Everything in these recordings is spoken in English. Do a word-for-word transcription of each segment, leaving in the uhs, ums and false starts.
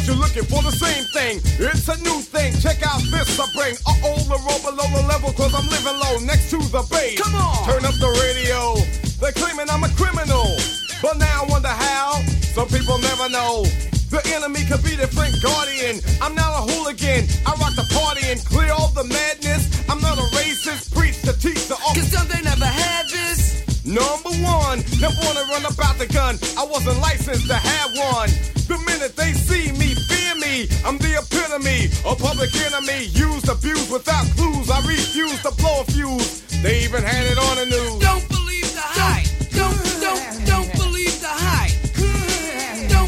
But you're looking for the same thing. It's a new thing. Check out this I bring. Uh-oh, the roll below the level, cause I'm living low next to the base. Come on! Turn up the radio. They're claiming I'm a criminal. But now I wonder how. Some people never know. The enemy could be their friend guardian. I'm not a hooligan. I rock the party and clear all the madness. I'm not a racist. Preach to teach the office. Cause some they never had this. Number one, never wanna run about the gun. I wasn't licensed to have one. The minute they see me, fear me. I'm the epitome, a public enemy. Used, abused without clues. I refuse to blow a fuse. They even had it on the news. Don't believe the hype. Don't, don't, don't believe the hype. Don't,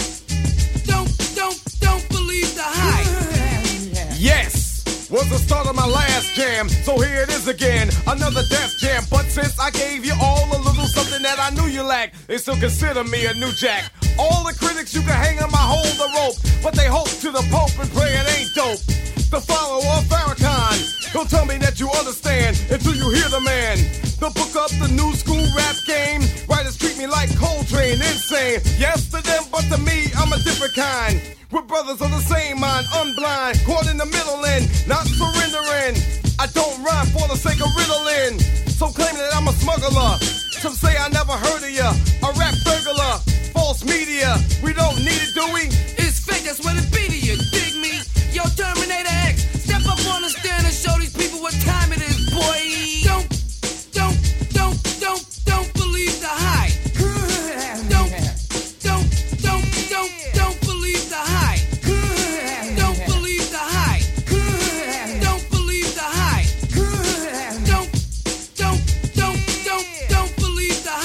don't, don't, don't believe the hype. Yes! Was the start of my last jam, so here it is again, another Def Jam. But since I gave you all a little something that I knew you lacked, they still consider me a new jack. All the critics you can hang on my hold the rope, but they hope to the Pope and pray it ain't dope. The follower of Farrakhan, don't tell me that you understand until you hear the man. The book up the new school rap game, writers treat me like Coltrane, insane. Yes to them, but to me, I'm a different kind. We're brothers of the same mind, unblind, caught in the middle and not surrendering. I don't rhyme for the sake of riddling, so claiming that I'm a smuggler. Some say I never heard of ya, a rap burglar, false media. We don't need it, do we? It's fake, that's what it be to you, dig me? Yo, Terminator X, step up on the stand and show these people what time it is, boy. Don't, don't, don't, don't, don't believe the hype. Don't, don't, don't, don't, don't believe the hype. Don't believe the hype. Don't believe the hype. Don't, don't, don't, don't, don't believe the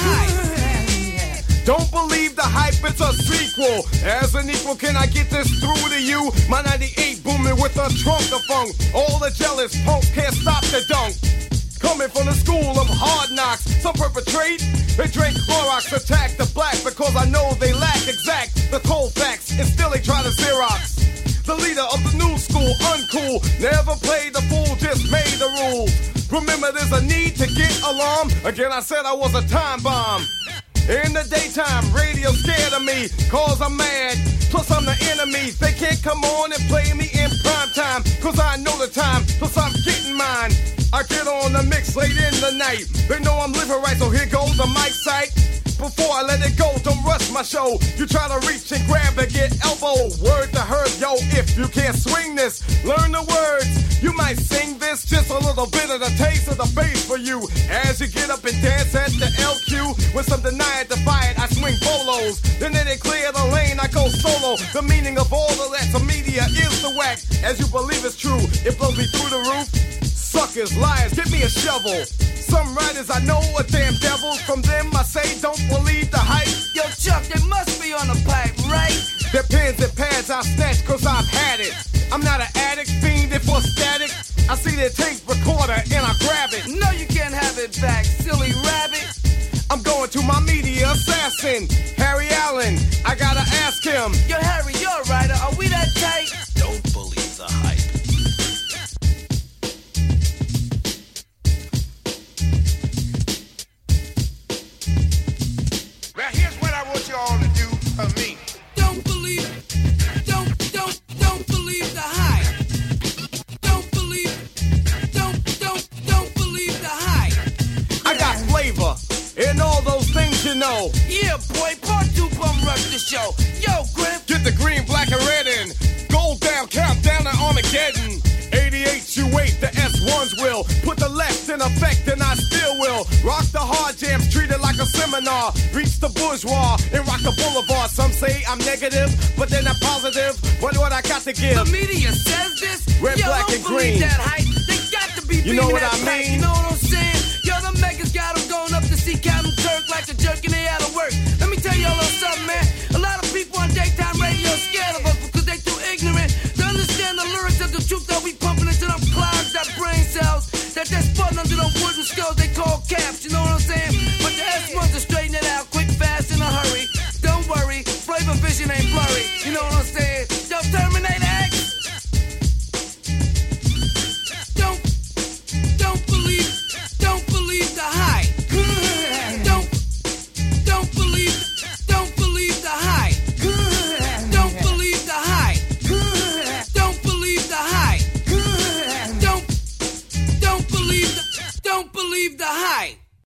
hype. Don't believe the hype, it's a sequel. As an equal, can I get this through to you? My ninety-eight booming with a trunk of funk. All the jealous punks can't stop the dunk. Coming from the school of hard knocks, some perpetrate. They drink Clorox, attack the black because I know they lack exact the cold facts, and still they try to Xerox. The leader of the new school, uncool, never played the fool, just made the rules. Remember, there's a need to get alarm. Again, I said I was a time bomb. In the daytime, radio scared of me, cause I'm mad. Plus I'm the enemy, they can't come on and play me in prime time, cause I know the time, plus I'm getting mine. I get on the mix late in the night. They know I'm living right, so here goes the mic sight. Before I let it go, don't rush my show. You try to reach and grab and get elbow. Word to Herb, yo, if you can't swing this, learn the words. You might sing this, just a little bit of the taste of the bass for you. As you get up and dance at the L Q, with some deny it, defy it, I swing bolos. Then they clear the lane, I go solo. The meaning of all of that to media is the whack. As you believe it's true, it blows me through the roof. Suckers, liars, give me a shovel. Some writers I know are damn devils. From them I say don't believe the hype. Yo, Chuck, they must be on the pipe, right? Their pens and pads I snatch cause I've had it. I'm not an addict, fiending for static. I see their tape recorder and I grab it. No, you can't have it back, silly rabbit. I'm going to my media assassin, Harry Allen. I gotta ask him. Yo, Harry, you're a writer. Are we that tight? Don't believe the hype. Now here's what I want you all to do for me. Don't believe, don't, don't, don't believe the hype. Don't believe, don't, don't, don't believe the hype. I got flavor and all those things you know. Yeah, boy, part two bum rush the show. Yo, Griff. Get the green, black, and red in. Gold down, count down to Armageddon. eighty-eight, you wait, the S ones will. Put the left in effect and I still will. Rock the hard jams, treat it like a seminar. Reach the bourgeois and rock the boulevard. Some say I'm negative, but they're not positive. Wonder what I got to give. The media says this. Red, Yo, black, don't and believe green. that hype. They got to be You know beating what that I pipe, mean? You know what I'm saying? Yo, the megas got them going up to see Captain Kirk like a jerk and they out of work. Let me tell y'all a little something, man. A lot of people on daytime radio are scared of us because they too ignorant to understand the lyrics of the truth that we pumping into them clouds, that brain cells, that they're spun under them wooden skulls. They